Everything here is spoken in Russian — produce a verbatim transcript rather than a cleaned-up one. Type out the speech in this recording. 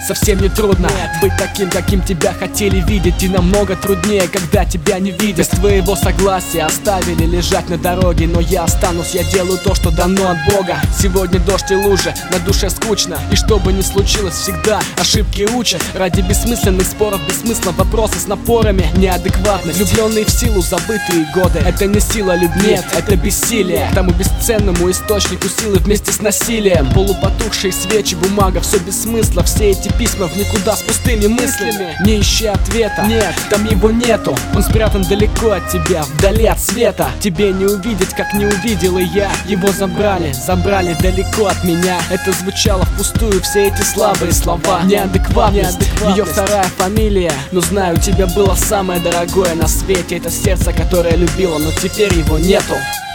совсем не трудно быть таким, каким тебя хотели видеть. И намного труднее, когда тебя не видят. Без твоего согласия оставили лежать на дороге, но я останусь, я делаю то, что дано от Бога. Сегодня дождь и лужи, на душе скучно, и что бы ни случилось, всегда ошибки учат. Ради бессмысленных споров, бессмысла вопросы с напорами, неадекватность. Влюбленные в силу забытые годы, это не сила любви, нет, это бессилие. К тому бесценному источнику силы вместе с насилием. Полупотухшие свечи, бумага, все без смысла. Все эти письма в никуда с пустыми мыслями. Не ищи ответа, нет, там его нету. Он спрятан далеко от тебя, вдали от света. Тебе не увидеть, как не увидел и я. Его забрали, забрали далеко от меня. Это звучало впустую, все эти слабые слова. Неадекватность, неадекватность. Ее вторая фамилия. Но знаю, у тебя было самое дорогое на свете. Это сердце, которое любило, но теперь его нету.